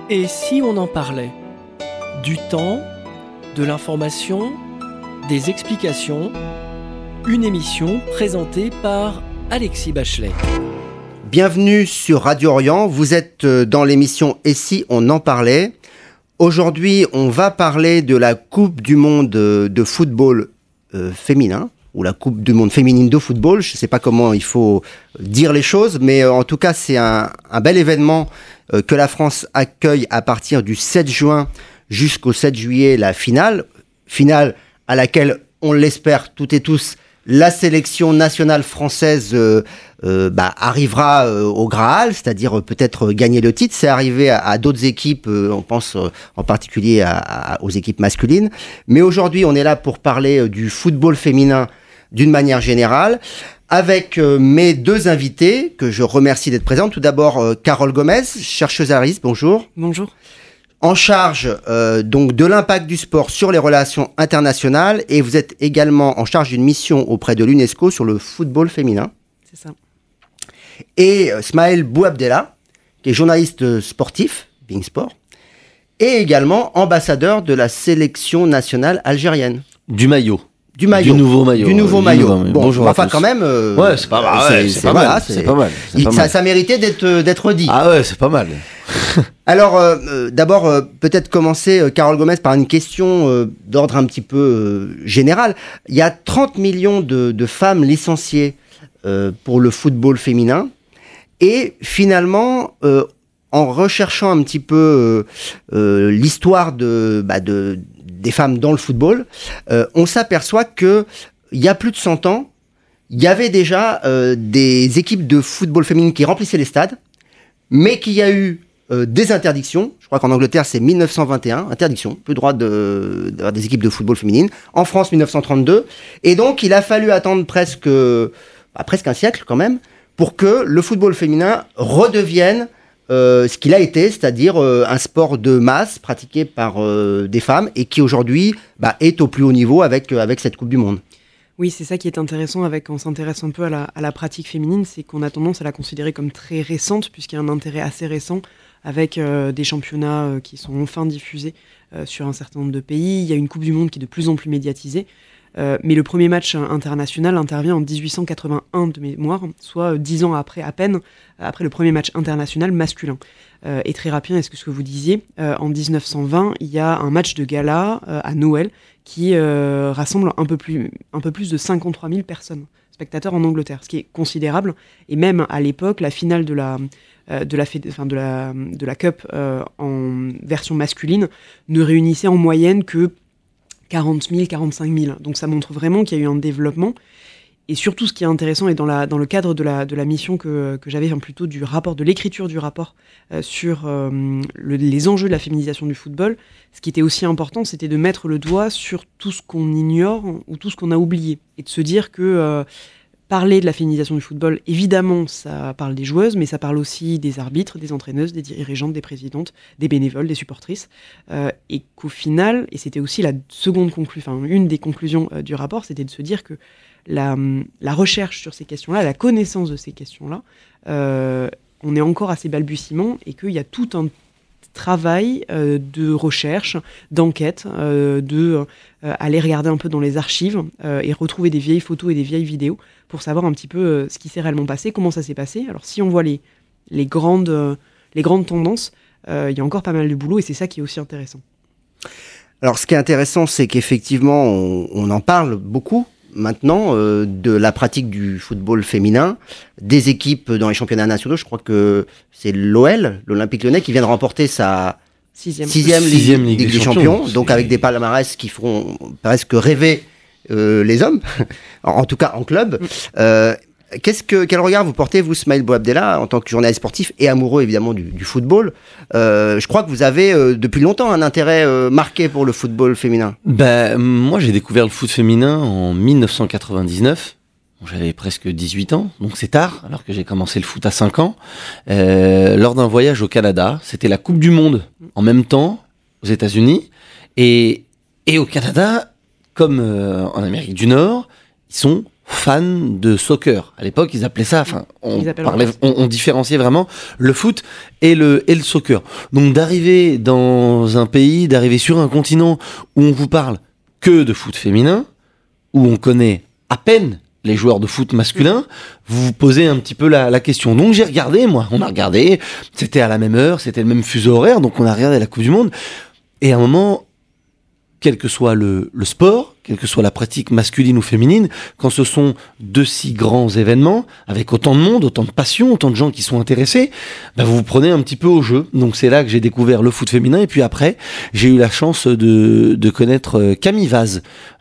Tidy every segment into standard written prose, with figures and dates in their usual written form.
Et si on en parlait ? Du temps, de l'information, des explications, une émission présentée par Alexis Bachelet. Bienvenue sur Radio Orient, vous êtes dans l'émission Et si on en parlait ? Aujourd'hui, on va parler de la Coupe du Monde de football féminin, ou la Coupe du Monde féminine de football, je ne sais pas comment il faut dire les choses, mais en tout cas, c'est un bel événement que la France accueille à partir du 7 juin jusqu'au 7 juillet, la finale à laquelle, on l'espère toutes et tous, la sélection nationale française arrivera au Graal, c'est-à-dire peut-être gagner le titre. C'est arrivé à d'autres équipes, on pense en particulier aux équipes masculines. Mais aujourd'hui, on est là pour parler du football féminin d'une manière générale, avec mes deux invités, que je remercie d'être présents. Tout d'abord, Carole Gomez, chercheuse à RIS, bonjour. Bonjour. En charge donc de l'impact du sport sur les relations internationales, et vous êtes également en charge d'une mission auprès de l'UNESCO sur le football féminin. C'est ça. Et Smaël Bouabdella, qui est journaliste sportif, Bein Sport, et également ambassadeur de la sélection nationale algérienne. Du maillot. Du nouveau maillot. Bon, bonjour enfin, quand même. Ouais, c'est pas mal. C'est pas mal. Ça méritait d'être dit. Ah ouais, c'est pas mal. Alors, d'abord, peut-être commencer, Carole Gomez, par une question d'ordre un petit peu général. Il y a 30 millions de femmes licenciées pour le football féminin. Et finalement, en recherchant un petit peu l'histoire des femmes dans le football, on s'aperçoit qu'il y a plus de 100 ans, il y avait déjà des équipes de football féminine qui remplissaient les stades, mais qu'il y a eu des interdictions. Je crois qu'en Angleterre, c'est 1921, interdiction, plus droit d'avoir des équipes de football féminine. En France, 1932. Et donc, il a fallu attendre presque un siècle quand même, pour que le football féminin redevienne ce qu'il a été, c'est-à-dire un sport de masse pratiqué par des femmes et qui aujourd'hui est au plus haut niveau avec cette Coupe du Monde. Oui, c'est ça qui est intéressant quand on s'intéresse un peu à la pratique féminine, c'est qu'on a tendance à la considérer comme très récente, puisqu'il y a un intérêt assez récent avec des championnats qui sont enfin diffusés sur un certain nombre de pays. Il y a une Coupe du Monde qui est de plus en plus médiatisée. Mais le premier match international intervient en 1881 de mémoire, soit 10 ans après, à peine, après le premier match international masculin. Et très rapide, est-ce que ce que vous disiez, en 1920, il y a un match de gala à Noël qui rassemble un peu plus de 53 000 personnes, spectateurs en Angleterre, ce qui est considérable. Et même à l'époque, la finale de la Cup en version masculine ne réunissait en moyenne que 40 000, 45 000. Donc ça montre vraiment qu'il y a eu un développement. Et surtout, ce qui est intéressant, et dans le cadre de la mission que j'avais, plutôt de l'écriture du rapport sur les enjeux de la féminisation du football, ce qui était aussi important, c'était de mettre le doigt sur tout ce qu'on ignore ou tout ce qu'on a oublié. Et de se dire que parler de la féminisation du football, évidemment, ça parle des joueuses, mais ça parle aussi des arbitres, des entraîneuses, des dirigeantes, des présidentes, des bénévoles, des supportrices. Et qu'au final, et c'était aussi une des conclusions du rapport, c'était de se dire que la recherche sur ces questions-là, la connaissance de ces questions-là, on est encore à ses balbutiements et qu'il y a tout un travail de recherche, d'enquête, aller regarder un peu dans les archives et retrouver des vieilles photos et des vieilles vidéos pour savoir un petit peu ce qui s'est réellement passé, comment ça s'est passé. Alors si on voit les grandes tendances, il y a encore pas mal de boulot et c'est ça qui est aussi intéressant. Alors ce qui est intéressant, c'est qu'effectivement, on en parle beaucoup maintenant de la pratique du football féminin, des équipes dans les championnats nationaux. Je crois que c'est l'OL, l'Olympique Lyonnais, qui vient de remporter sa sixième Ligue des Champions, donc avec des palmarès qui feront presque rêver les hommes, en tout cas en club. Quel regard vous portez, vous, Smaël Bouabdella, en tant que journaliste sportif et amoureux évidemment du football? Je crois que vous avez depuis longtemps un intérêt marqué pour le football féminin. Moi, j'ai découvert le foot féminin en 1999. J'avais presque 18 ans, donc c'est tard, alors que j'ai commencé le foot à 5 ans. Lors d'un voyage au Canada, c'était la Coupe du Monde en même temps aux États-Unis. Et au Canada, comme en Amérique du Nord, ils sont fans de soccer. À l'époque, ils appelaient ça, on différenciait vraiment le foot et le soccer. Donc d'arriver dans un pays, d'arriver sur un continent où on vous parle que de foot féminin, où on connaît à peine les joueurs de foot masculin, vous vous posez un petit peu la question. Donc j'ai regardé, on a regardé, c'était à la même heure, c'était le même fuseau horaire, donc on a regardé la Coupe du Monde, et à un moment, quel que soit le sport, quelle que soit la pratique masculine ou féminine, quand ce sont de si grands événements, avec autant de monde, autant de passion, autant de gens qui sont intéressés, vous vous prenez un petit peu au jeu. Donc c'est là que j'ai découvert le foot féminin, et puis après, j'ai eu la chance de connaître Camille Vaz,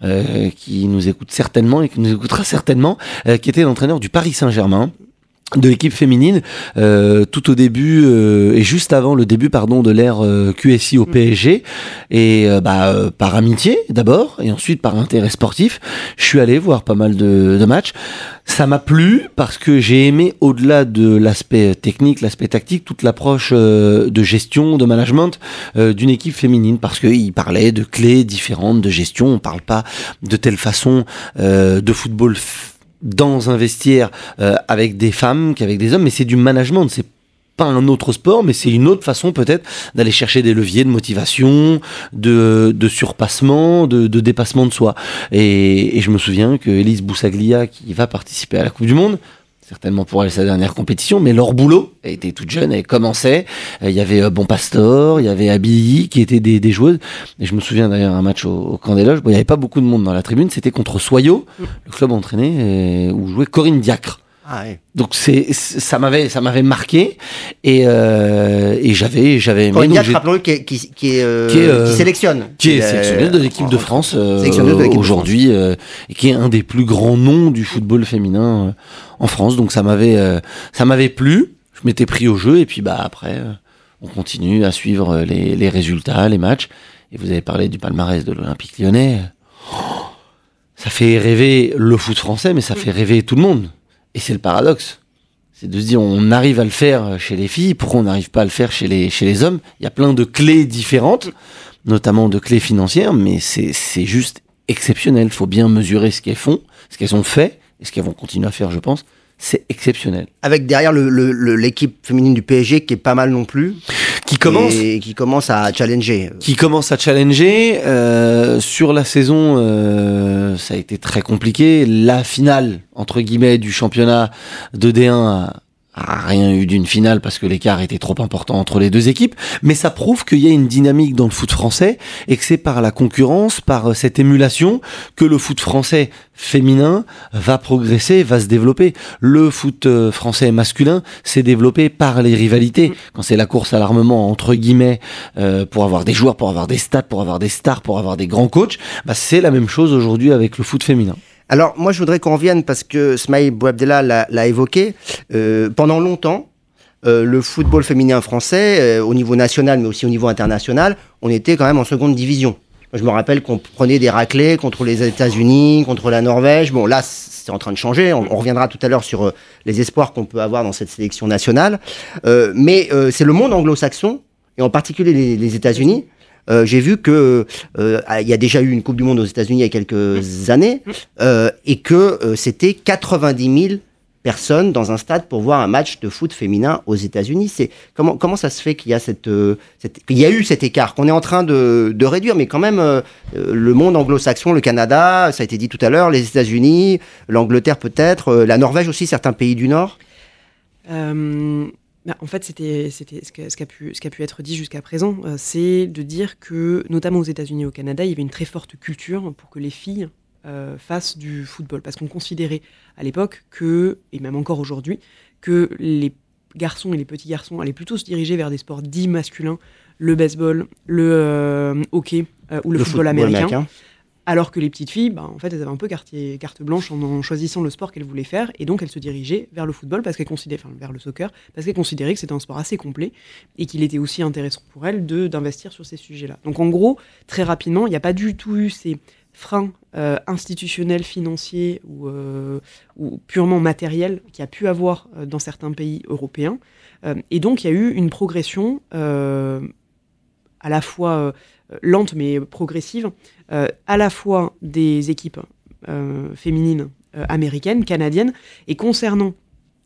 qui nous écoute certainement, et qui nous écoutera certainement, qui était l'entraîneur du Paris Saint-Germain, de l'équipe féminine, tout au début et juste avant le début de l'ère QSI au PSG, et par amitié d'abord et ensuite par intérêt sportif, je suis allé voir pas mal de matchs. Ça m'a plu parce que j'ai aimé, au-delà de l'aspect technique, l'aspect tactique, toute l'approche de gestion, de management d'une équipe féminine, parce qu'il parlait de clés différentes de gestion. On parle pas de telle façon de football dans un vestiaire avec des femmes qu'avec des hommes, mais c'est du management, c'est pas un autre sport, mais c'est une autre façon peut-être d'aller chercher des leviers de motivation, de surpassement, de dépassement de soi. Et je me souviens que Élise Boussaglia, qui va participer à la Coupe du Monde, certainement pour elle sa dernière compétition, mais Laure Boulot, elle était toute jeune, elle commençait, il y avait Bon Pastor, il y avait Abilly qui étaient des joueuses, et je me souviens d'ailleurs un match au Camp des Loges, il n'y avait pas beaucoup de monde dans la tribune, c'était contre Soyaux, le club entraîné, où jouait Corinne Diacre. Ah ouais. Donc ça m'avait marqué, et j'avais aimé. Corinne Diacre, rappelons-le, qui sélectionne. Qui est sélectionnée de l'équipe de France aujourd'hui, et qui est un des plus grands noms du football féminin en France. Donc ça m'avait plu, je m'étais pris au jeu, et puis après on continue à suivre les résultats, les matchs. Et vous avez parlé du palmarès de l'Olympique Lyonnais. Ça fait rêver le foot français, mais ça fait rêver tout le monde. Et c'est le paradoxe. C'est de se dire, on arrive à le faire chez les filles, pourquoi on n'arrive pas à le faire chez les hommes? Il y a plein de clés différentes, notamment de clés financières, mais c'est juste exceptionnel. Il faut bien mesurer ce qu'elles font, ce qu'elles ont fait, et ce qu'elles vont continuer à faire, je pense. C'est exceptionnel. Avec derrière l'équipe féminine du PSG qui est pas mal non plus. Qui commence à challenger. Sur la saison, ça a été très compliqué. La finale, entre guillemets, du championnat de D1 a rien eu d'une finale parce que l'écart était trop important entre les deux équipes, mais ça prouve qu'il y a une dynamique dans le foot français et que c'est par la concurrence, par cette émulation que le foot français féminin va progresser, va se développer. Le foot français masculin s'est développé par les rivalités. Quand c'est la course à l'armement, entre guillemets, pour avoir des joueurs, pour avoir des stats, pour avoir des stars, pour avoir des grands coachs, c'est la même chose aujourd'hui avec le foot féminin. Alors, moi, je voudrais qu'on revienne, parce que Smaïl Bouabdella l'a évoqué. Pendant longtemps, le football féminin français, au niveau national, mais aussi au niveau international, on était quand même en seconde division. Moi, je me rappelle qu'on prenait des raclées contre les États-Unis, contre la Norvège. Bon, là, c'est en train de changer. On reviendra tout à l'heure sur les espoirs qu'on peut avoir dans cette sélection nationale. Mais c'est le monde anglo-saxon, et en particulier les États-Unis. J'ai vu que il y a déjà eu une Coupe du Monde aux États-Unis il y a quelques années, et que c'était 90 000 personnes dans un stade pour voir un match de foot féminin aux États-Unis. C'est comment ça se fait qu'il y a qu'il y a eu cet écart qu'on est en train de réduire, mais quand même le monde anglo-saxon, le Canada, ça a été dit tout à l'heure, les États-Unis, l'Angleterre peut-être, la Norvège aussi, certains pays du Nord. En fait, c'était ce qui a pu être dit jusqu'à présent, c'est de dire que, notamment aux États-Unis et au Canada, il y avait une très forte culture pour que les filles fassent du football. Parce qu'on considérait à l'époque et même encore aujourd'hui, que les garçons et les petits garçons allaient plutôt se diriger vers des sports dits masculins, le baseball, le hockey ou le football américain. Alors que les petites filles, en fait, elles avaient un peu carte blanche en choisissant le sport qu'elles voulaient faire, et donc elles se dirigeaient vers le football, vers le soccer, parce qu'elles considéraient que c'était un sport assez complet, et qu'il était aussi intéressant pour elles d'investir sur ces sujets-là. Donc en gros, très rapidement, il n'y a pas du tout eu ces freins institutionnels, financiers ou purement matériels qu'il y a pu avoir dans certains pays européens. Et donc il y a eu une progression à la fois lente mais progressive, à la fois des équipes féminines américaines, canadiennes. Et concernant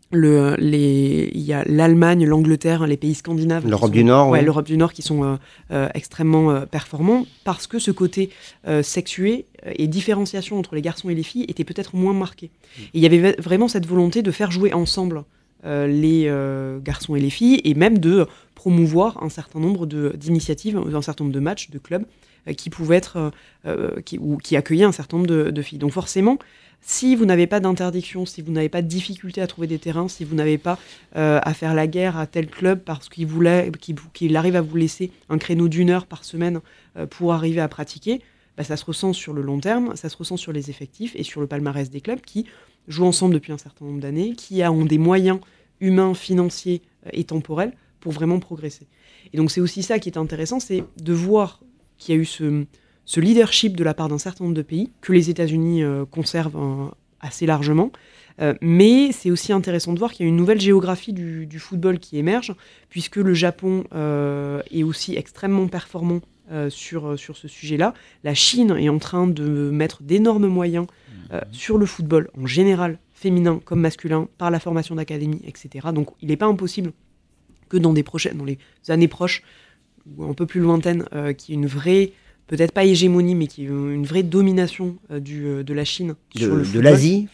il y a l'Allemagne, l'Angleterre, les pays scandinaves. L'Europe du Nord. Ouais, l'Europe du Nord qui sont extrêmement performants parce que ce côté sexué et différenciation entre les garçons et les filles était peut-être moins marqué. Et il y avait vraiment cette volonté de faire jouer ensemble les garçons et les filles et même de promouvoir un certain nombre d'initiatives, un certain nombre de matchs, de clubs qui pouvaient être qui accueillaient un certain nombre de filles. Donc forcément, si vous n'avez pas d'interdiction, si vous n'avez pas de difficulté à trouver des terrains, si vous n'avez pas à faire la guerre à tel club parce qu'il arrive à vous laisser un créneau d'1 heure par semaine pour arriver à pratiquer, ça se ressent sur le long terme, ça se ressent sur les effectifs et sur le palmarès des clubs qui jouent ensemble depuis un certain nombre d'années, qui ont des moyens humains, financiers et temporels pour vraiment progresser. Et donc c'est aussi ça qui est intéressant, c'est de voir qu'il y a eu ce leadership de la part d'un certain nombre de pays, que les États-Unis conservent assez largement. Mais c'est aussi intéressant de voir qu'il y a une nouvelle géographie du football qui émerge, puisque le Japon est aussi extrêmement performant sur ce sujet-là. La Chine est en train de mettre d'énormes moyens sur le football en général, féminin comme masculin, par la formation d'académie, etc. Donc il n'est pas impossible que dans les années proches, ou un peu plus lointaines, qu'il y ait une vraie... peut-être pas hégémonie, mais qui est une vraie domination de la Chine sur le football. De l'Asie,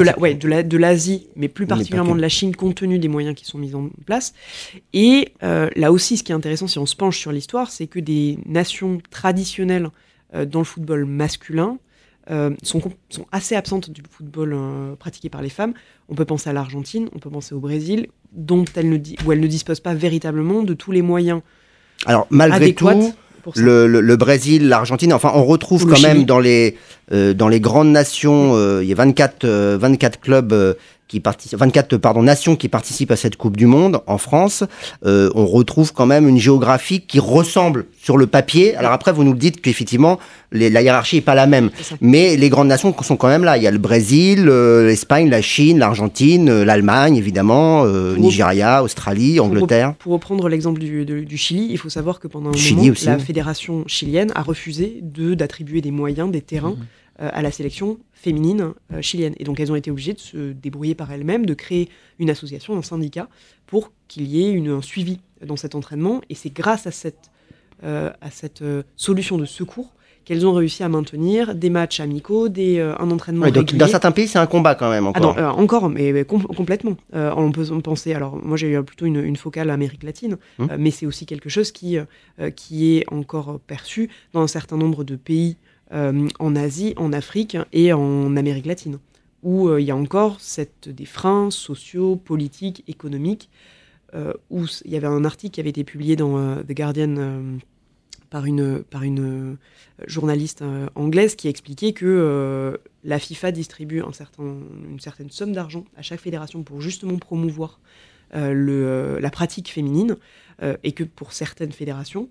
de l'Asie, mais plus particulièrement de la Chine, compte tenu des moyens qui sont mis en place. Et là aussi, ce qui est intéressant, si on se penche sur l'histoire, c'est que des nations traditionnelles dans le football masculin sont assez absentes du football pratiqué par les femmes. On peut penser à l'Argentine, on peut penser au Brésil, où elles ne disposent pas véritablement de tous les moyens adéquats. Le Brésil, l'Argentine, enfin on retrouve quand même dans les grandes nations, il y a 24 clubs nations qui participent à cette Coupe du Monde en France. On retrouve quand même une géographie qui ressemble sur le papier. Alors après, vous nous dites qu'effectivement, la hiérarchie n'est pas la même. Mais les grandes nations sont quand même là. Il y a le Brésil, l'Espagne, la Chine, l'Argentine, l'Allemagne, évidemment, Nigeria, Australie, Angleterre. Pour reprendre l'exemple du Chili, il faut savoir que pendant un moment, la fédération chilienne a refusé d'attribuer des moyens, des terrains à la sélection féminine chilienne. Et donc elles ont été obligées de se débrouiller par elles-mêmes, de créer une association, un syndicat, pour qu'il y ait un suivi dans cet entraînement. Et c'est grâce à cette solution de secours qu'elles ont réussi à maintenir des matchs amicaux, un entraînement régulier. Dans certains pays, c'est un combat quand même encore. Mais complètement. On peut penser. Alors moi, j'ai eu plutôt une focale Amérique latine, mais c'est aussi quelque chose qui est encore perçu dans un certain nombre de pays en Asie, en Afrique et en Amérique latine, où il y a encore des freins sociaux, politiques, économiques, où il y avait un article qui avait été publié dans The Guardian par une journaliste anglaise qui expliquait que la FIFA distribue une certaine somme d'argent à chaque fédération pour justement promouvoir la pratique féminine, et que pour certaines fédérations,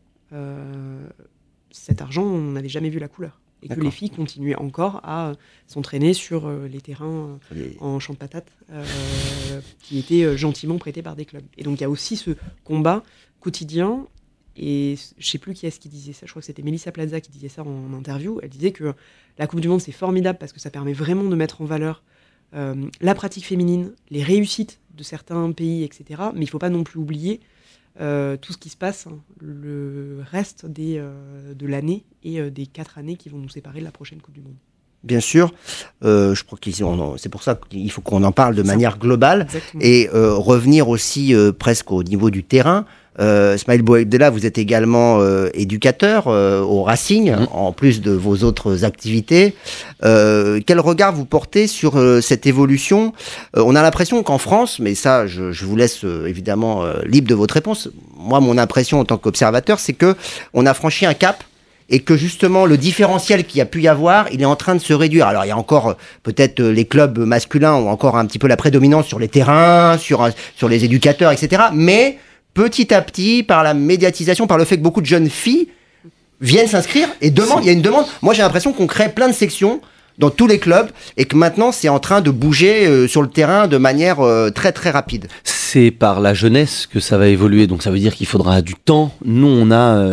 cet argent, on n'avait jamais vu la couleur. Et que les filles continuaient encore à s'entraîner sur les terrains en champ de patates qui étaient gentiment prêtés par des clubs. Et donc il y a aussi ce combat quotidien, et je ne sais plus qui est-ce qui disait ça, je crois que c'était Melissa Plaza qui disait ça en interview. Elle disait que la Coupe du Monde c'est formidable parce que ça permet vraiment de mettre en valeur la pratique féminine, les réussites de certains pays, etc. Mais il ne faut pas non plus oublier tout ce qui se passe le reste de l'année et des 4 années qui vont nous séparer de la prochaine Coupe du Monde. Bien sûr, je crois que c'est pour ça qu'il faut qu'on en parle de manière globale. Exactement. Et revenir aussi presque au niveau du terrain. Smaïl Bouabdella, vous êtes également éducateur au Racing, en plus de vos autres activités. Quel regard vous portez sur cette évolution ? On a l'impression qu'en France, mais ça, je vous laisse évidemment libre de votre réponse. Moi, mon impression en tant qu'observateur, c'est que on a franchi un cap et que justement le différentiel qu'il y a pu y avoir, il est en train de se réduire. Alors il y a encore peut-être les clubs masculins ont encore un petit peu la prédominance sur les terrains, sur les éducateurs, etc. Mais petit à petit, par la médiatisation, par le fait que beaucoup de jeunes filles viennent s'inscrire et demandent, il y a une demande. Moi, j'ai l'impression qu'on crée plein de sections dans tous les clubs et que maintenant, c'est en train de bouger sur le terrain de manière très, très rapide. c'est par la jeunesse que ça va évoluer, donc ça veut dire qu'il faudra du temps. Nous, on a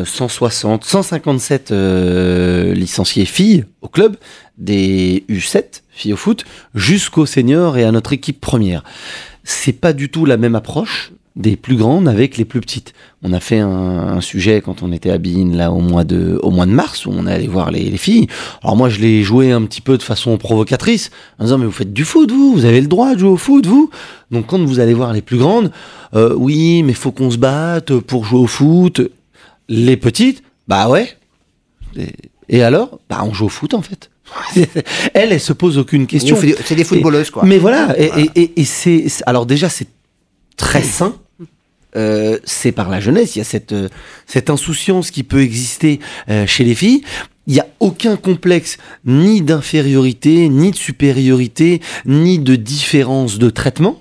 157 licenciés filles au club, des U7 filles au foot, jusqu'aux seniors et à notre équipe première. C'est pas du tout la même approche des plus grandes avec les plus petites. On a fait un sujet quand on était à Bein là au mois de mars où on est allé voir les filles. Alors moi je l'ai joué un petit peu de façon provocatrice en disant mais vous faites du foot vous avez le droit de jouer au foot vous. Donc quand vous allez voir les plus grandes, oui mais faut qu'on se batte pour jouer au foot. Les petites, bah ouais. Et alors, bah on joue au foot en fait. Elle se pose aucune question. C'est des footballeuses quoi. Mais voilà, et c'est alors déjà c'est très sain. C'est par la jeunesse, il y a cette insouciance qui peut exister chez les filles. Il n'y a aucun complexe, ni d'infériorité, ni de supériorité, ni de différence de traitement,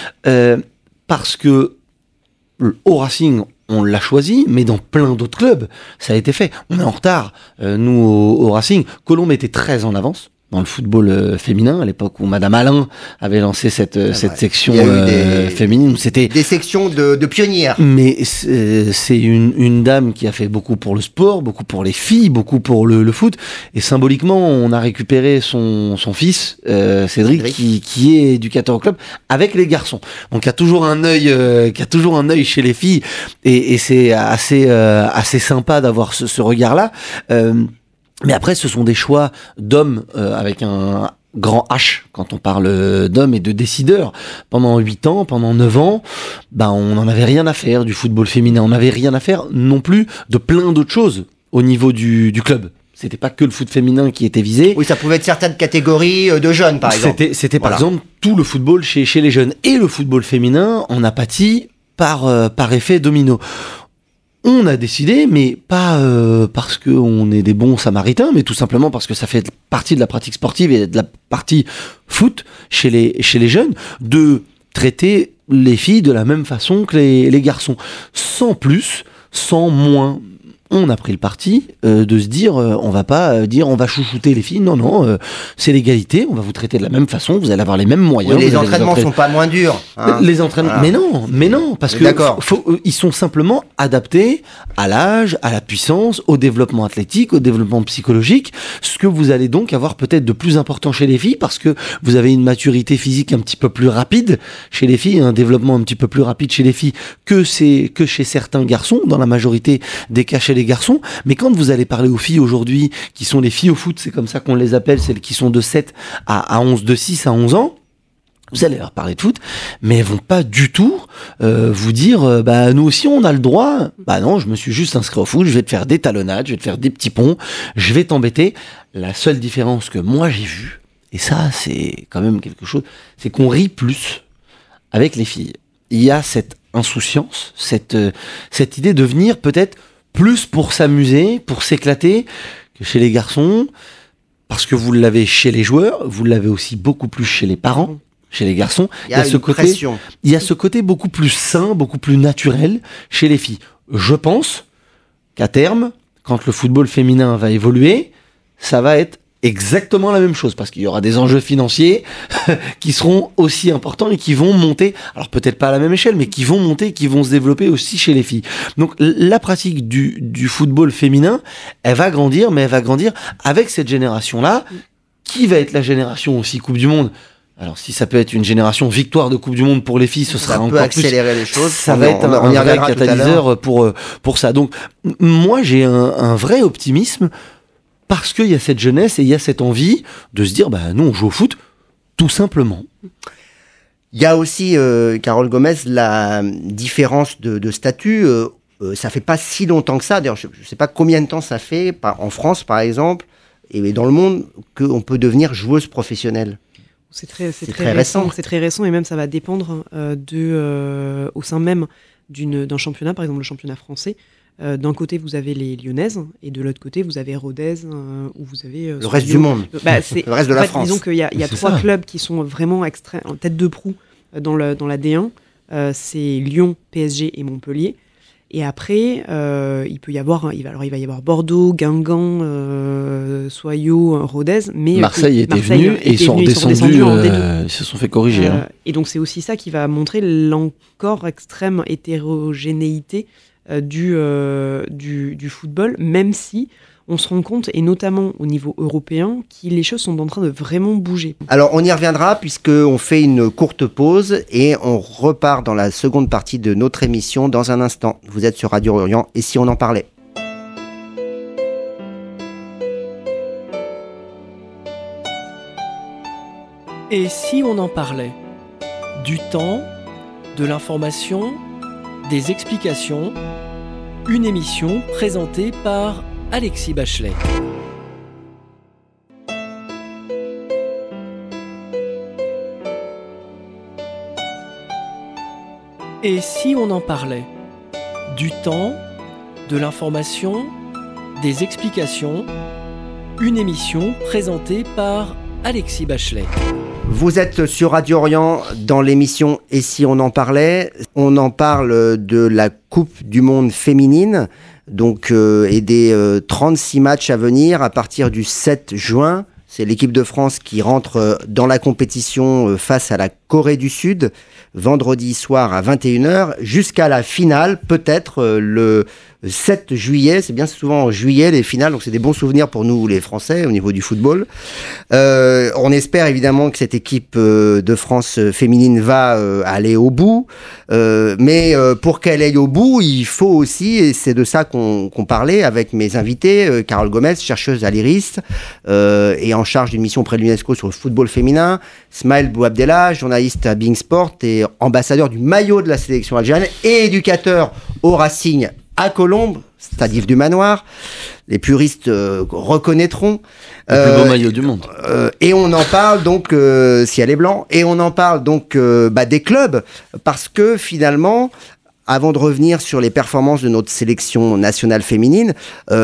parce que au Racing, on l'a choisi, mais dans plein d'autres clubs, ça a été fait. On est en retard, nous, au Racing. Colombe était très en avance dans le football féminin, à l'époque où Madame Alain avait lancé cette section féminine. C'était des sections de pionnières. Mais c'est une dame qui a fait beaucoup pour le sport, beaucoup pour les filles, beaucoup pour le foot. Et symboliquement, on a récupéré son fils, Cédric, qui est éducateur au club, avec les garçons. Donc il y a toujours un œil chez les filles. Et c'est assez sympa d'avoir ce regard-là. Mais après, ce sont des choix d'hommes avec un grand H quand on parle d'hommes et de décideurs. Pendant 8 ans, pendant 9 ans, on n'en avait rien à faire du football féminin. On n'avait rien à faire non plus de plein d'autres choses au niveau du club. C'était pas que le foot féminin qui était visé. Oui, ça pouvait être certaines catégories de jeunes, par exemple. C'était par exemple tout le football chez les jeunes. Et le football féminin en a pâti par effet domino. On a décidé, mais pas parce qu'on est des bons samaritains, mais tout simplement parce que ça fait partie de la pratique sportive et de la partie foot chez les jeunes, de traiter les filles de la même façon que les garçons. Sans plus, sans moins. On a pris le parti de se dire, on va pas dire on va chouchouter les filles, non, c'est l'égalité, on va vous traiter de la même façon, vous allez avoir les mêmes moyens. Oui, les entraînements sont pas moins durs. Hein. Les entraînements, mais non, parce que ils sont simplement adaptés à l'âge, à la puissance, au développement athlétique, au développement psychologique, ce que vous allez donc avoir peut-être de plus important chez les filles, parce que vous avez une maturité physique un petit peu plus rapide chez les filles, un développement un petit peu plus rapide chez les filles que chez certains garçons, dans la majorité des cas chez les garçons. Mais quand vous allez parler aux filles aujourd'hui, qui sont les filles au foot, c'est comme ça qu'on les appelle, celles qui sont de 7 à 11, de 6 à 11 ans, vous allez leur parler de foot, mais elles vont pas du tout vous dire nous aussi on a le droit. Non, je me suis juste inscrit au foot, je vais te faire des talonnades, je vais te faire des petits ponts, je vais t'embêter. La seule différence que moi j'ai vue, et ça c'est quand même quelque chose, c'est qu'on rit plus avec les filles. Il y a cette insouciance, cette idée de venir peut-être plus pour s'amuser, pour s'éclater, que chez les garçons, parce que vous l'avez chez les joueurs, vous l'avez aussi beaucoup plus chez les parents, chez les garçons. Il y a ce côté beaucoup plus sain, beaucoup plus naturel chez les filles. Je pense qu'à terme, quand le football féminin va évoluer, ça va être exactement la même chose, parce qu'il y aura des enjeux financiers qui seront aussi importants et qui vont monter, alors peut-être pas à la même échelle, mais qui vont monter, qui vont se développer aussi chez les filles. Donc la pratique du football féminin, elle va grandir, mais elle va grandir avec cette génération-là, qui va être la génération aussi Coupe du Monde. Alors si ça peut être une génération victoire de Coupe du Monde pour les filles, ce sera encore accélérer les choses. Ça va être un vrai catalyseur pour ça. Donc moi j'ai un vrai optimisme, parce qu'il y a cette jeunesse et il y a cette envie de se dire, nous, on joue au foot, tout simplement. Il y a aussi, Carole Gomez, la différence de statut. Ça fait pas si longtemps que ça. D'ailleurs, je ne sais pas combien de temps ça fait, en France, par exemple, et dans le monde, qu'on peut devenir joueuse professionnelle. C'est très récent. C'est très récent, et même ça va dépendre au sein même d'un championnat, par exemple le championnat français. D'un côté, vous avez les Lyonnaises, et de l'autre côté, vous avez Rodez, où vous avez... le reste du monde, le reste de la France. Disons qu'il y a 3 clubs qui sont vraiment en tête de proue dans la D1. C'est Lyon, PSG et Montpellier. Et après, il va y avoir Bordeaux, Guingamp, Soyaux, Rodez, mais Marseille était venu et ils sont redescendus en D2. Ils se sont fait corriger. Et donc c'est aussi ça qui va montrer l'encore extrême hétérogénéité du football, même si on se rend compte, et notamment au niveau européen, que les choses sont en train de vraiment bouger. Alors on y reviendra puisqu'on fait une courte pause et on repart dans la seconde partie de notre émission dans un instant. Vous êtes sur Radio Orient et si on en parlait. Et si on en parlait? Du temps, de l'information, des explications, une émission présentée par Alexis Bachelet. Et si on en parlait? Du temps, de l'information, des explications, une émission présentée par Alexis Bachelet. Vous êtes sur Radio Orient dans l'émission « Et si on en parlait ?» On en parle de la Coupe du Monde féminine et des 36 matchs à venir à partir du 7 juin. C'est l'équipe de France qui rentre dans la compétition face à la Corée du Sud, vendredi soir à 21h, jusqu'à la finale, peut-être le 7 juillet. C'est bien souvent en juillet les finales, donc c'est des bons souvenirs pour nous les Français au niveau du football. On espère évidemment que cette équipe de France féminine va aller au bout, mais pour qu'elle aille au bout, il faut aussi, et c'est de ça qu'on parlait avec mes invités, Carole Gomez, chercheuse à l'IRIS et en charge d'une mission auprès de l'UNESCO sur le football féminin, Smaïl Bouabdellah, journaliste à Being Sport et ambassadeur du maillot de la sélection algérienne et éducateur au Racing à Colombes, Stade du Manoir. Les puristes reconnaîtront. Le plus beau maillot du monde. Et on en parle donc, ciel est blanc, et on en parle donc des clubs, parce que finalement, avant de revenir sur les performances de notre sélection nationale féminine,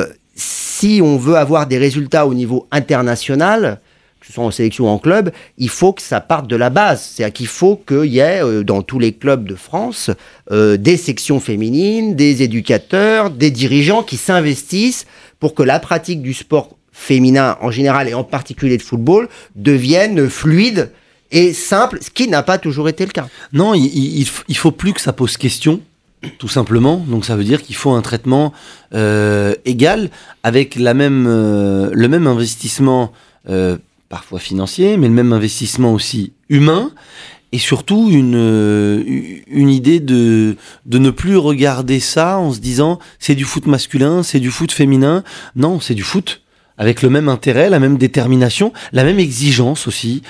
si on veut avoir des résultats au niveau international, que ce soit en sélection ou en club, il faut que ça parte de la base. C'est-à-dire qu'il faut qu'il y ait dans tous les clubs de France des sections féminines, des éducateurs, des dirigeants qui s'investissent pour que la pratique du sport féminin en général et en particulier de football devienne fluide et simple, ce qui n'a pas toujours été le cas. Non, il faut plus que ça pose question. Tout simplement, donc ça veut dire qu'il faut un traitement égal avec le même investissement parfois financier, mais le même investissement aussi humain, et surtout une idée de ne plus regarder ça en se disant c'est du foot masculin, c'est du foot féminin. Non, c'est du foot avec le même intérêt, la même détermination, la même exigence aussi.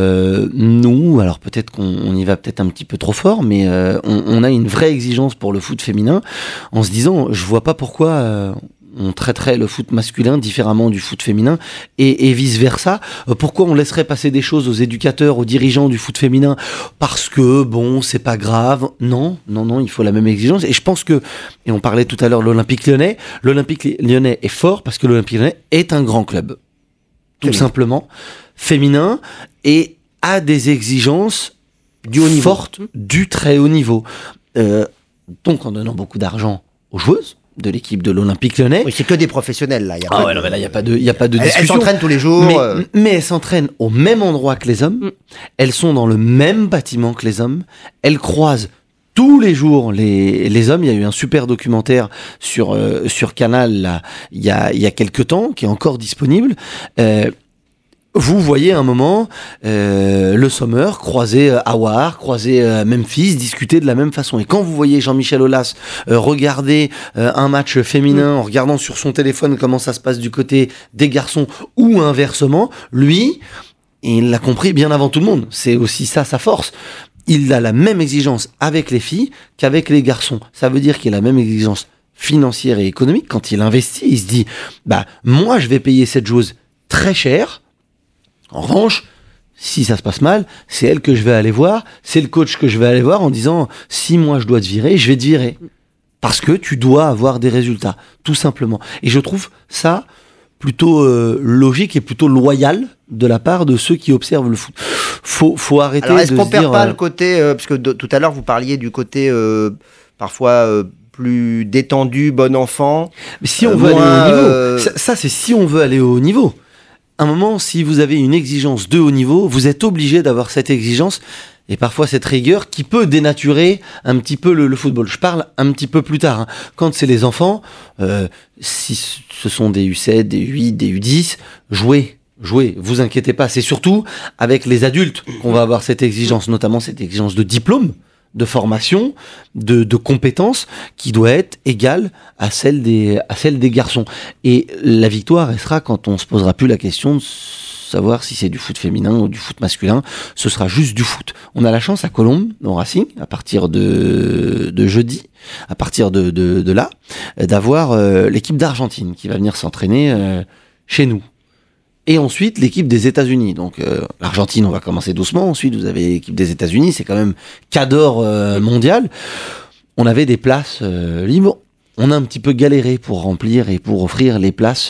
Nous, alors peut-être qu'on y va peut-être un petit peu trop fort, mais on a une vraie exigence pour le foot féminin en se disant je vois pas pourquoi on traiterait le foot masculin différemment du foot féminin et vice-versa. Pourquoi on laisserait passer des choses aux éducateurs, aux dirigeants du foot féminin parce que, bon, c'est pas grave. Non, il faut la même exigence. Et je pense que, et on parlait tout à l'heure de l'Olympique Lyonnais est fort parce que l'Olympique Lyonnais est un grand club. Tout simplement. Féminin et a des exigences fortes du très haut niveau. Donc en donnant beaucoup d'argent aux joueuses de l'équipe de l'Olympique Lyonnais. Oui, c'est que des professionnels, là. Il n'y a pas de discussion. Elles s'entraînent tous les jours. Mais elles s'entraînent au même endroit que les hommes. Elles sont dans le même bâtiment que les hommes. Elles croisent tous les jours les hommes. Il y a eu un super documentaire sur Canal, là, il y a quelques temps, qui est encore disponible. Vous voyez un moment le Sommer croiser Aouar, croiser Memphis, discuter de la même façon. Et quand vous voyez Jean-Michel Aulas regarder un match féminin en regardant sur son téléphone comment ça se passe du côté des garçons ou inversement, lui, il l'a compris bien avant tout le monde. C'est aussi ça sa force. Il a la même exigence avec les filles qu'avec les garçons. Ça veut dire qu'il a la même exigence financière et économique. Quand il investit, il se dit moi je vais payer cette joueuse très cher. En revanche, si ça se passe mal, c'est elle que je vais aller voir, c'est le coach que je vais aller voir en disant si moi je dois te virer, je vais te virer. Parce que tu dois avoir des résultats, tout simplement. Et je trouve ça plutôt logique et plutôt loyal de la part de ceux qui observent le foot. Faut arrêter de se dire... Alors est-ce qu'on perd pas le côté... parce que tout à l'heure vous parliez du côté parfois... plus détendu, bon enfant. Mais si on veut aller au niveau, ça c'est si on veut aller au haut niveau. À un moment, si vous avez une exigence de haut niveau, vous êtes obligé d'avoir cette exigence et parfois cette rigueur qui peut dénaturer un petit peu le football. Je parle un petit peu plus tard. Quand c'est les enfants, si ce sont des U7, des U8, des U10, jouez, vous inquiétez pas. C'est surtout avec les adultes qu'on va avoir cette exigence, notamment cette exigence de diplôme, de formation, de compétences qui doit être égale à celle des garçons. Et la victoire, elle sera quand on se posera plus la question de savoir si c'est du foot féminin ou du foot masculin. Ce sera juste du foot. On a la chance à Colombes, au Racing, à partir de jeudi, à partir de là, d'avoir l'équipe d'Argentine qui va venir s'entraîner chez nous. Et ensuite, l'équipe des États-Unis. Donc, l'Argentine, on va commencer doucement. Ensuite, vous avez l'équipe des États-Unis. C'est quand même cadre mondial. On avait des places libres. On a un petit peu galéré pour remplir et pour offrir les places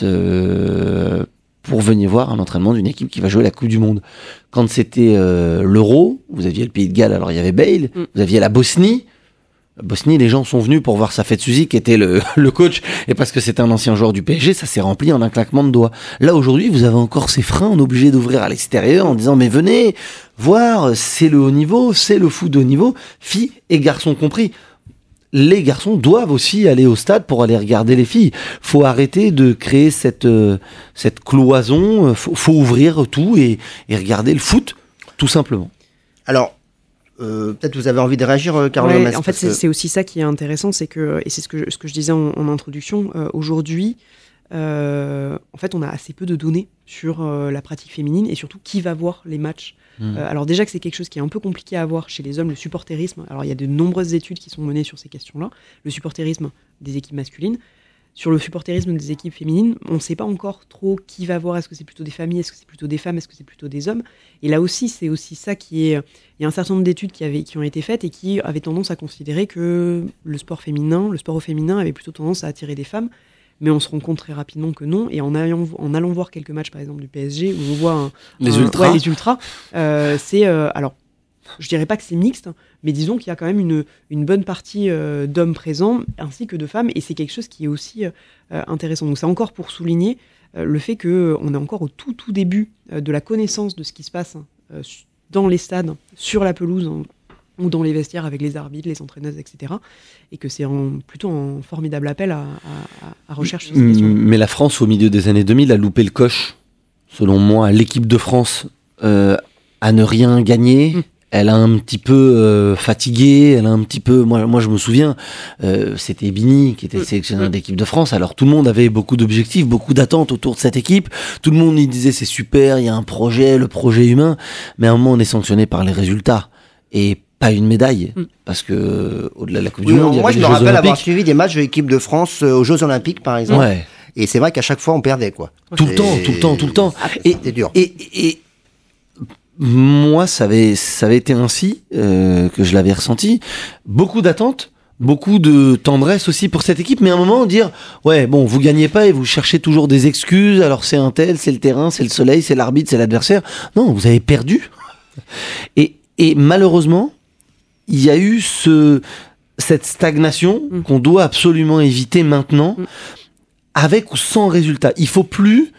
pour venir voir un entraînement d'une équipe qui va jouer la Coupe du Monde. Quand c'était l'Euro, vous aviez le Pays de Galles, alors il y avait Bale. Vous aviez la Bosnie. Bosnie, les gens sont venus pour voir Safet Suzy qui était le coach, et parce que c'est un ancien joueur du PSG, ça s'est rempli en un claquement de doigts. Là aujourd'hui, vous avez encore ces freins, on est obligé d'ouvrir à l'extérieur en disant mais venez voir, c'est le haut niveau, c'est le foot de haut niveau, filles et garçons compris. Les garçons doivent aussi aller au stade pour aller regarder les filles. Faut arrêter de créer cette cloison, faut ouvrir tout et regarder le foot, tout simplement. Alors, peut-être vous avez envie de réagir, Carole Gomez. En fait, c'est aussi ça qui est intéressant, c'est que, et c'est ce que je disais en introduction, aujourd'hui, en fait, on a assez peu de données sur la pratique féminine et surtout qui va voir les matchs. Alors déjà que c'est quelque chose qui est un peu compliqué à voir chez les hommes, le supporterisme. Alors il y a de nombreuses études qui sont menées sur ces questions-là. Le supporterisme des équipes masculines. Sur le supporterisme des équipes féminines, on ne sait pas encore trop qui va voir. Est-ce que c'est plutôt des familles? Est-ce que c'est plutôt des femmes? Est-ce que c'est plutôt des hommes? Et là aussi, c'est aussi ça qui est... Il y a un certain nombre d'études qui ont été faites et qui avaient tendance à considérer que le sport au féminin avait plutôt tendance à attirer des femmes. Mais on se rend compte très rapidement que non. Et en allant voir quelques matchs, par exemple, du PSG, où on voit les ultras. Les ultras, c'est... alors, je dirais pas que c'est mixte, mais disons qu'il y a quand même une bonne partie d'hommes présents, ainsi que de femmes, et c'est quelque chose qui est aussi intéressant. Donc c'est encore pour souligner le fait qu'on est encore au tout début de la connaissance de ce qui se passe dans les stades, sur la pelouse, ou dans les vestiaires avec les arbitres, les entraîneuses, etc. Et que c'est plutôt un formidable appel à recherche sur ces questions. Mais la France, au milieu des années 2000, a loupé le coche, selon moi, l'équipe de France à ne rien gagner. Elle a un petit peu fatigué, elle a un petit peu... Moi je me souviens, c'était Bini qui était sélectionneur d'équipe de France, alors tout le monde avait beaucoup d'objectifs, beaucoup d'attentes autour de cette équipe, tout le monde y disait c'est super, il y a un projet, le projet humain, mais à un moment on est sanctionné par les résultats, et pas une médaille, parce que au-delà de la Coupe du Monde, il y moi avait je les me Jeux rappelle avoir Olympiques. suivi des matchs de l'équipe de France aux Jeux Olympiques par exemple, Ouais. et c'est vrai qu'à chaque fois on perdait quoi. Tout le temps. C'était dur. Et moi, ça avait été ainsi que je l'avais ressenti. Beaucoup d'attentes, beaucoup de tendresse aussi pour cette équipe, mais à un moment dire ouais bon, vous gagnez pas et vous cherchez toujours des excuses. Alors c'est un tel, c'est le terrain, c'est le soleil, c'est l'arbitre, c'est l'adversaire. Non, vous avez perdu. Et malheureusement, il y a eu cette stagnation qu'on doit absolument éviter maintenant, avec ou sans résultat. Il faut plus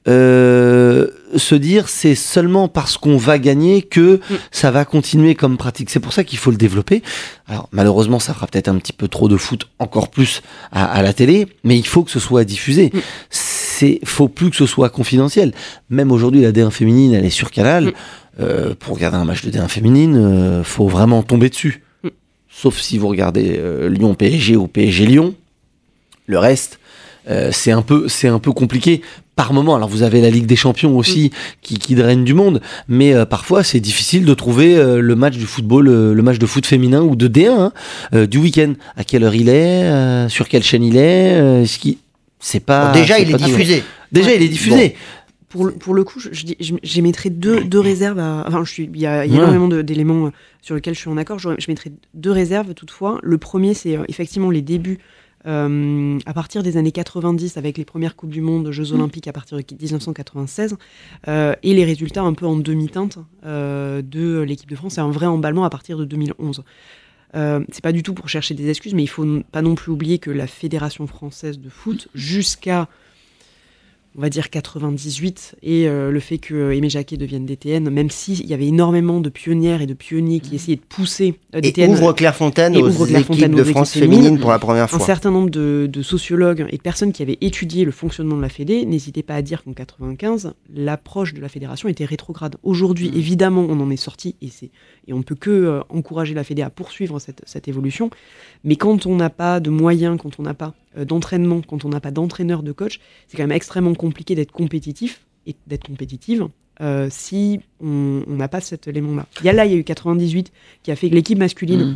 se dire c'est seulement parce qu'on va gagner que ça va continuer comme pratique. C'est pour ça qu'il faut le développer. Alors malheureusement ça fera peut-être un petit peu trop de foot encore plus à la télé, mais il faut que ce soit diffusé. Faut plus que ce soit confidentiel. Même aujourd'hui la D1 féminine elle est sur Canal. Pour regarder un match de D1 féminine, faut vraiment tomber dessus. Sauf si vous regardez Lyon PSG ou PSG Lyon. Le reste c'est un peu compliqué par moment. Alors vous avez la Ligue des Champions aussi qui draine du monde, mais parfois c'est difficile de trouver le match du football, le match de foot féminin ou de D1 du week-end. À quelle heure il est, sur quelle chaîne il est, c'est pas. Bon, déjà il est diffusé. Déjà il est diffusé. Bon. Pour le coup, j'émettrais deux réserves. Enfin, il y a énormément d'éléments sur lesquels je suis en accord. Je mettrais deux réserves toutefois. Le premier, c'est effectivement les débuts. À partir des années 90, avec les premières Coupes du Monde, Jeux Olympiques à partir de 1996, et les résultats un peu en demi-teinte de l'équipe de France, et un vrai emballement à partir de 2011. c'est pas du tout pour chercher des excuses, mais il faut pas non plus oublier que la Fédération française de foot, jusqu'à, on va dire 98, et le fait que Aimé Jacquet devienne DTN, même s'il y avait énormément de pionnières et de pionniers qui essayaient de pousser DTN. Et ouvre Clairefontaine aux équipes de France féminines pour la première fois. Un certain nombre de sociologues et de personnes qui avaient étudié le fonctionnement de la Fédé n'hésitaient pas à dire qu'en 95, l'approche de la fédération était rétrograde. Aujourd'hui, évidemment, on en est sorti, et on ne peut que encourager la Fédé à poursuivre cette évolution. Mais quand on n'a pas de moyens, quand on n'a pas d'entraînement, quand on n'a pas d'entraîneur, de coach, c'est quand même extrêmement compliqué d'être compétitif et d'être compétitive si on n'a pas cet élément-là. Il y a eu 98 qui a fait que l'équipe masculine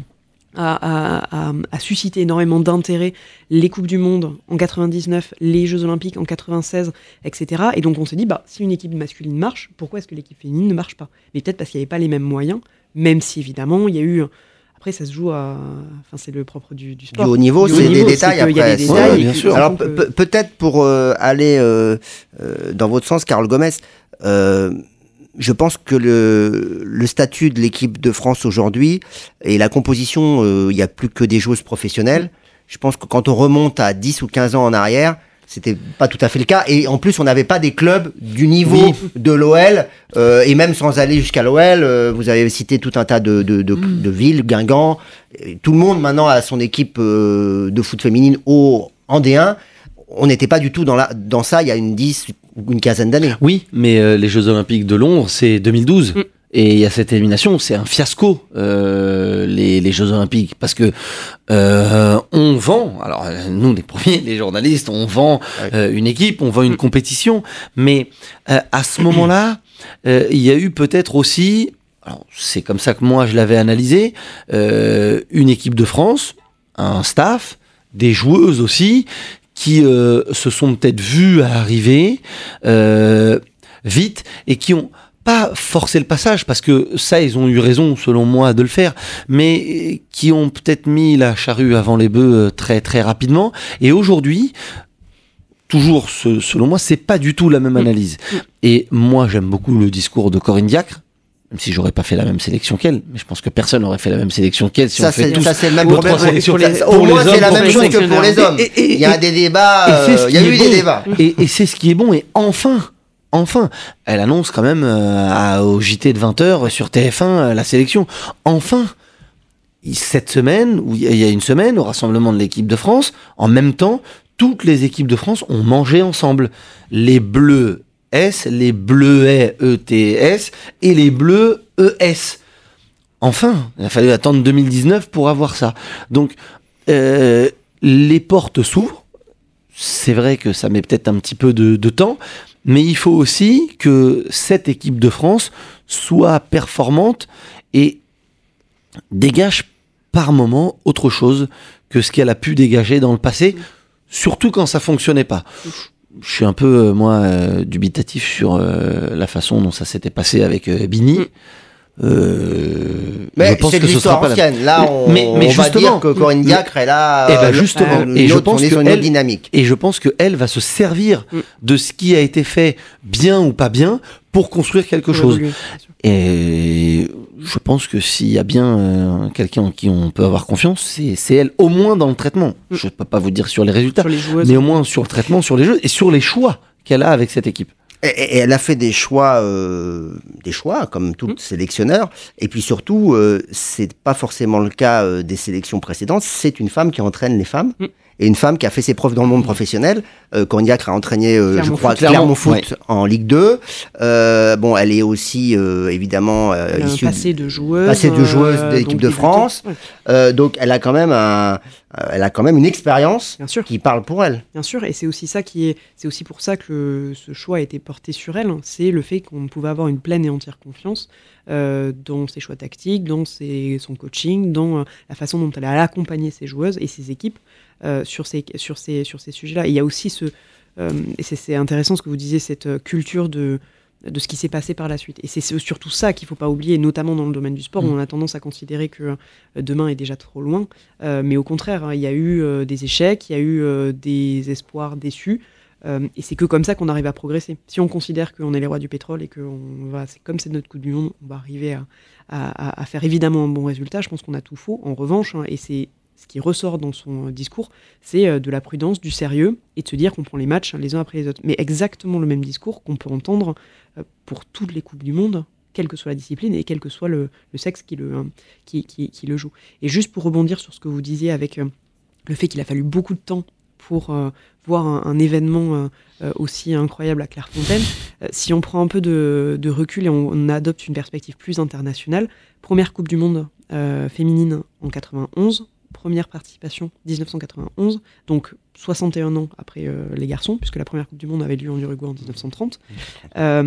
a suscité énormément d'intérêt, les Coupes du Monde en 99, les Jeux Olympiques en 96, etc. Et donc on s'est dit, si une équipe masculine marche, pourquoi est-ce que l'équipe féminine ne marche pas ? Mais peut-être parce qu'il n'y avait pas les mêmes moyens, même si évidemment il y a eu... Après, ça se joue c'est le propre du sport. Du haut niveau, c'est des détails après. Il y a des détails. Bien sûr. Alors, peut-être pour aller dans votre sens, Carole Gomez, je pense que le statut de l'équipe de France aujourd'hui et la composition, il n'y a plus que des joueuses professionnelles. Je pense que quand on remonte à 10 ou 15 ans en arrière, c'était pas tout à fait le cas. Et en plus, on n'avait pas des clubs du niveau de l'OL. Et même sans aller jusqu'à l'OL, vous avez cité tout un tas de villes, Guingamp. Tout le monde maintenant a son équipe de foot féminine en D1. On n'était pas du tout dans ça il y a une quinzaine d'années. Oui, mais les Jeux Olympiques de Londres, c'est 2012. Et il y a cette élimination, c'est un fiasco, les Jeux Olympiques, parce que on vend, alors nous les premiers, les journalistes, on vend une équipe, on vend une compétition, mais à ce moment-là, il y a eu peut-être aussi, alors c'est comme ça que moi je l'avais analysé, une équipe de France, un staff, des joueuses aussi, qui se sont peut-être vues arriver vite et qui ont pas forcer le passage, parce que ça, ils ont eu raison, selon moi, de le faire, mais qui ont peut-être mis la charrue avant les bœufs très très rapidement. Et aujourd'hui, toujours selon moi, c'est pas du tout la même analyse. Et moi, j'aime beaucoup le discours de Corinne Diacre, même si j'aurais pas fait la même sélection qu'elle, mais je pense que personne n'aurait fait la même sélection qu'elle. Si ça, on fait tous, ça c'est le même problème. Au moins, c'est la même chose que pour les hommes. Il y a des débats, il y a eu des débats. Et c'est ce qui est bon, et enfin, elle annonce quand même au JT de 20h sur TF1 la sélection. Enfin, cette semaine, ou il y a une semaine, au rassemblement de l'équipe de France, en même temps, toutes les équipes de France ont mangé ensemble. Les Bleus S, les Bleuets ETS et les Bleus ES. Enfin, il a fallu attendre 2019 pour avoir ça. Donc, les portes s'ouvrent. C'est vrai que ça met peut-être un petit peu de temps, mais il faut aussi que cette équipe de France soit performante et dégage par moment autre chose que ce qu'elle a pu dégager dans le passé, surtout quand ça fonctionnait pas. Je suis un peu, dubitatif sur la façon dont ça s'était passé avec Bini. Mais je pense c'est que de ce sera l'histoire pas ancienne. Là, on va dire que Corinne Diacre, elle a justement, et je pense que une autre dynamique. Et je pense qu'elle va se servir de ce qui a été fait, bien ou pas bien, pour construire quelque chose. Et je pense que s'il y a bien quelqu'un en qui on peut avoir confiance, c'est elle, au moins dans le traitement. Je ne peux pas vous dire sur les résultats, mais au moins sur le traitement, sur les jeux et sur les choix qu'elle a avec cette équipe. Et elle a fait des choix comme tout sélectionneur. Et puis surtout, c'est pas forcément le cas des sélections précédentes. C'est une femme qui entraîne les femmes. Et une femme qui a fait ses preuves dans le monde professionnel. Corinne Diacre a entraîné, je crois, Clermont Foot en Ligue 2. Elle est aussi, évidemment, issue passé de joueuse de l'équipe de France. Donc, elle a quand même une expérience qui parle pour elle. Bien sûr, et c'est aussi pour ça que ce choix a été porté sur elle. C'est le fait qu'on pouvait avoir une pleine et entière confiance dans ses choix tactiques, dans son coaching, dans la façon dont elle a accompagné ses joueuses et ses équipes sur ces sujets-là. Et il y a aussi et c'est intéressant ce que vous disiez, cette culture de ce qui s'est passé par la suite. Et c'est surtout ça qu'il ne faut pas oublier, notamment dans le domaine du sport, où on a tendance à considérer que demain est déjà trop loin. Mais au contraire, il y a eu des échecs, il y a eu des espoirs déçus. Et c'est que comme ça qu'on arrive à progresser. Si on considère qu'on est les rois du pétrole et que c'est notre Coupe du Monde, on va arriver à faire évidemment un bon résultat, je pense qu'on a tout faux. En revanche, et c'est ce qui ressort dans son discours, c'est de la prudence, du sérieux, et de se dire qu'on prend les matchs les uns après les autres. Mais exactement le même discours qu'on peut entendre pour toutes les Coupes du Monde, quelle que soit la discipline et quel que soit le sexe qui le joue. Et juste pour rebondir sur ce que vous disiez avec le fait qu'il a fallu beaucoup de temps pour voir un événement aussi incroyable à Clairefontaine, si on prend un peu de recul et on adopte une perspective plus internationale, première Coupe du Monde féminine en 91, première participation 1991, donc 61 ans après les garçons, puisque la première Coupe du Monde avait lieu en Uruguay en 1930. En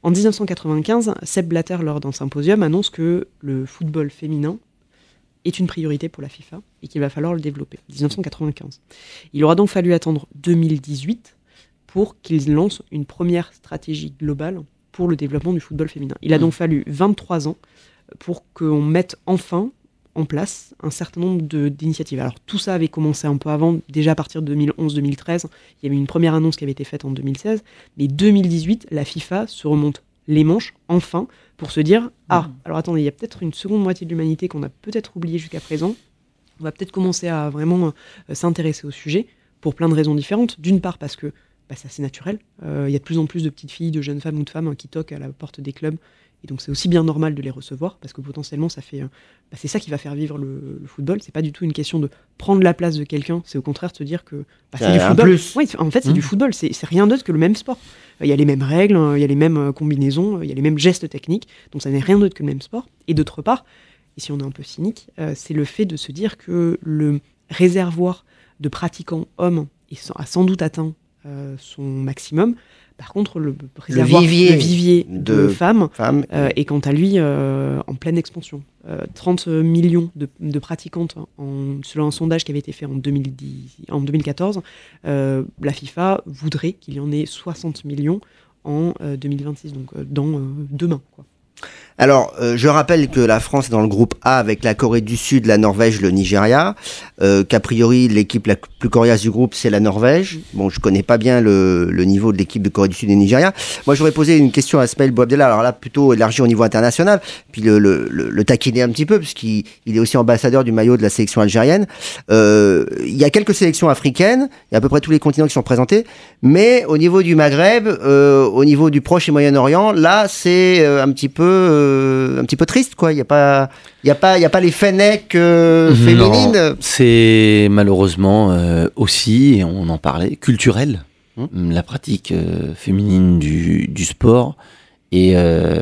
1995, Sepp Blatter, lors d'un symposium, annonce que le football féminin est une priorité pour la FIFA et qu'il va falloir le développer. 1995. Il aura donc fallu attendre 2018 pour qu'ils lancent une première stratégie globale pour le développement du football féminin. Il a donc fallu 23 ans pour qu'on mette enfin en place un certain nombre d'initiatives. Alors tout ça avait commencé un peu avant, déjà à partir de 2011-2013, il y avait une première annonce qui avait été faite en 2016, mais 2018, la FIFA se remonte les manches, enfin, pour se dire « Ah, alors attendez, il y a peut-être une seconde moitié de l'humanité qu'on a peut-être oubliée jusqu'à présent, on va peut-être commencer à vraiment s'intéresser au sujet, pour plein de raisons différentes. D'une part parce que c'est assez naturel, il y a de plus en plus de petites filles, de jeunes femmes ou de femmes qui toquent à la porte des clubs, et donc c'est aussi bien normal de les recevoir, parce que potentiellement ça fait, c'est ça qui va faire vivre le football. C'est pas du tout une question de prendre la place de quelqu'un, c'est au contraire de se dire que c'est du football. Plus. Oui, en fait c'est du football, c'est rien d'autre que le même sport. Il y a les mêmes règles, il y a les mêmes combinaisons, il y a les mêmes gestes techniques, donc ça n'est rien d'autre que le même sport. Et d'autre part, et si on est un peu cynique, c'est le fait de se dire que le réservoir de pratiquants hommes a sans doute atteint son maximum. Par contre, le vivier de femmes est quant à lui en pleine expansion. 30 millions de pratiquantes selon un sondage qui avait été fait en 2014. La FIFA voudrait qu'il y en ait 60 millions en 2026, donc dans demain, quoi. Alors, je rappelle que la France est dans le groupe A avec la Corée du Sud, la Norvège, le Nigeria. Qu'a priori, l'équipe la plus coriace du groupe, c'est la Norvège. Bon, je connais pas bien le niveau de l'équipe de Corée du Sud et Nigeria. Moi, j'aurais posé une question à Smaïl Bouabdallah. Alors là, plutôt élargie au niveau international, puis le taquiner un petit peu, puisqu'il est aussi ambassadeur du maillot de la sélection algérienne. Il y a quelques sélections africaines, il y a à peu près tous les continents qui sont représentés, mais au niveau du Maghreb, au niveau du Proche et Moyen-Orient, là, c'est un petit peu triste, quoi. Il y a pas les Fennecs féminines. Non, c'est malheureusement aussi, et on en parlait, culturel. La pratique féminine du sport est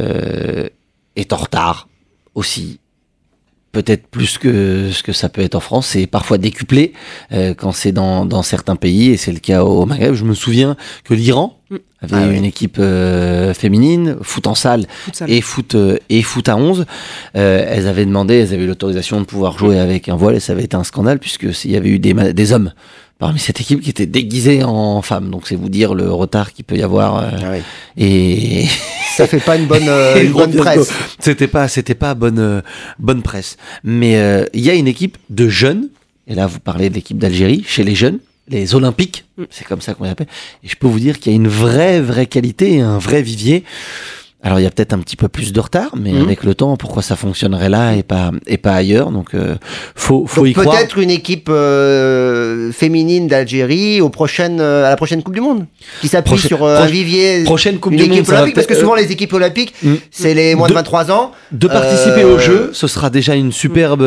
en retard aussi. Peut-être plus que ce que ça peut être en France, c'est parfois décuplé quand c'est dans certains pays, et c'est le cas au Maghreb. Je me souviens que l'Iran avait une équipe féminine, foot en salle et foot à 11. Elles avaient eu l'autorisation de pouvoir jouer avec un voile, et ça avait été un scandale puisqu'il y avait eu des hommes parmi cette équipe qui étaient déguisés en femmes. Donc c'est vous dire le retard qu'il peut y avoir. Et ça fait pas une bonne presse. C'était pas bonne presse. Mais il y a une équipe de jeunes, et là vous parlez de l'équipe d'Algérie, chez les jeunes, les Olympiques, c'est comme ça qu'on les appelle. Et je peux vous dire qu'il y a une vraie qualité et un vrai vivier. Alors il y a peut-être un petit peu plus de retard, mais avec le temps, pourquoi ça fonctionnerait là et pas ailleurs? Donc faut y croire. Peut-être une équipe féminine d'Algérie à la prochaine Coupe du Monde, qui s'appuie sur un vivier. Prochaine Coupe du Monde, olympique, parce que souvent les équipes olympiques, c'est les moins de 23 ans. De participer au jeu, ce sera déjà une superbe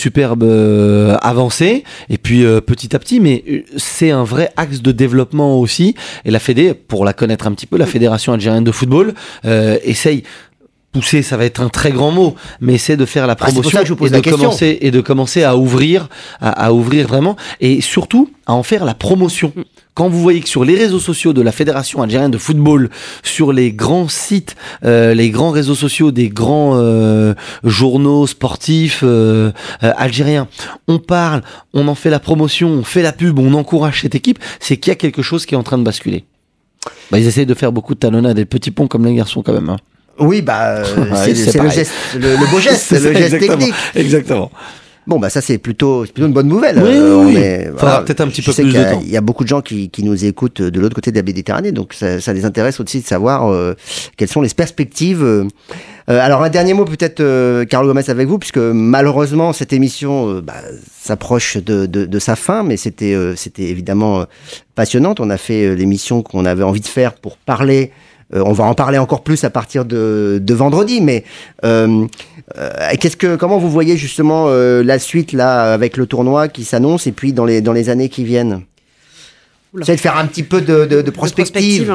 avancée. Et puis petit à petit, mais c'est un vrai axe de développement aussi. Et la Fédé, pour la connaître un petit peu, la Fédération algérienne de football, essaye, pousser, ça va être un très grand mot, mais essaie de faire la promotion et de commencer à ouvrir vraiment, et surtout à en faire la promotion. Quand vous voyez que sur les réseaux sociaux de la Fédération algérienne de football, sur les grands sites, les grands réseaux sociaux des grands journaux sportifs algériens, on parle, on en fait la promotion, on fait la pub, on encourage cette équipe, c'est qu'il y a quelque chose qui est en train de basculer. Ils essayent de faire beaucoup de talonnades et de petits ponts comme les garçons quand même. Oui, c'est le geste, le beau geste, le geste technique. Exactement. Bon, bah ça c'est plutôt une bonne nouvelle. Oui. Faudra peut-être un petit peu plus de temps. Il y a beaucoup de gens qui nous écoutent de l'autre côté de la Méditerranée, donc ça les intéresse aussi de savoir quelles sont les perspectives. Alors un dernier mot peut-être, Carole Gomez, avec vous, puisque malheureusement cette émission s'approche de sa fin, mais c'était évidemment passionnante. On a fait l'émission qu'on avait envie de faire pour parler. On va en parler encore plus à partir de vendredi, mais comment vous voyez justement la suite là avec le tournoi qui s'annonce et puis dans les années qui viennent? J'essaie de faire un petit peu de prospective.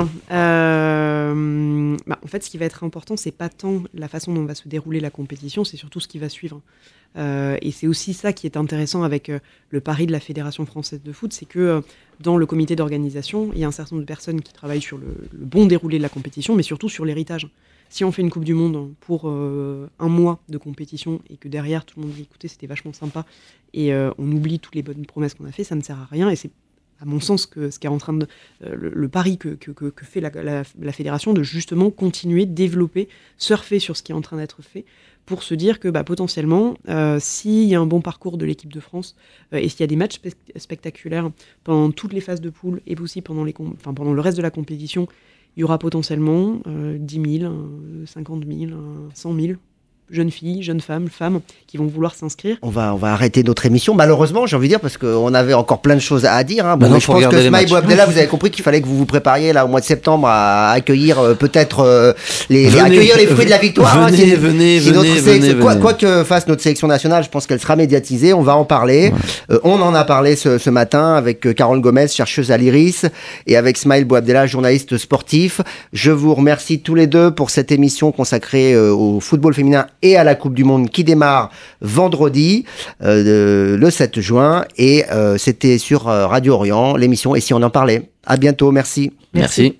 En fait, ce qui va être important, c'est pas tant la façon dont va se dérouler la compétition, c'est surtout ce qui va suivre. Et c'est aussi ça qui est intéressant avec le pari de la Fédération française de foot, c'est que dans le comité d'organisation, il y a un certain nombre de personnes qui travaillent sur le bon déroulé de la compétition, mais surtout sur l'héritage. Si on fait une Coupe du Monde pour un mois de compétition et que derrière tout le monde dit écoutez c'était vachement sympa et on oublie toutes les bonnes promesses qu'on a fait, ça ne sert à rien et c'est à mon sens que ce qui est en train de le pari que fait la fédération de justement continuer, développer, surfer sur ce qui est en train d'être fait pour se dire que potentiellement s'il y a un bon parcours de l'équipe de France et s'il y a des matchs spectaculaires pendant toutes les phases de poule et aussi pendant le reste de la compétition, il y aura potentiellement 10 000, 50 000, 100 000 jeunes filles, jeunes femmes qui vont vouloir s'inscrire. On va arrêter notre émission, malheureusement, j'ai envie de dire, parce qu'on avait encore plein de choses à dire. Mais je pense que Smaïl Bouabdella, vous avez compris qu'il fallait que vous vous prépariez là au mois de septembre à accueillir peut-être accueillir les fruits de la victoire. Venez. Quoi que fasse notre sélection nationale, je pense qu'elle sera médiatisée. On va en parler. Ouais. On en a parlé ce matin avec Carole Gomez, chercheuse à l'IRIS, et avec Smaïl Bouabdella, journaliste sportif. Je vous remercie tous les deux pour cette émission consacrée au football féminin et à la Coupe du Monde qui démarre vendredi, le 7 juin. Et c'était sur Radio Orient, l'émission Et si on en parlait. À bientôt, merci. Merci.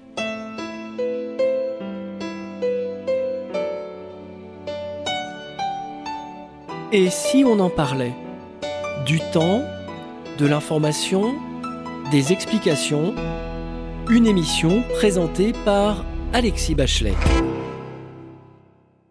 Et si on en parlait? Du temps, de l'information, des explications. Une émission présentée par Alexis Bachelet.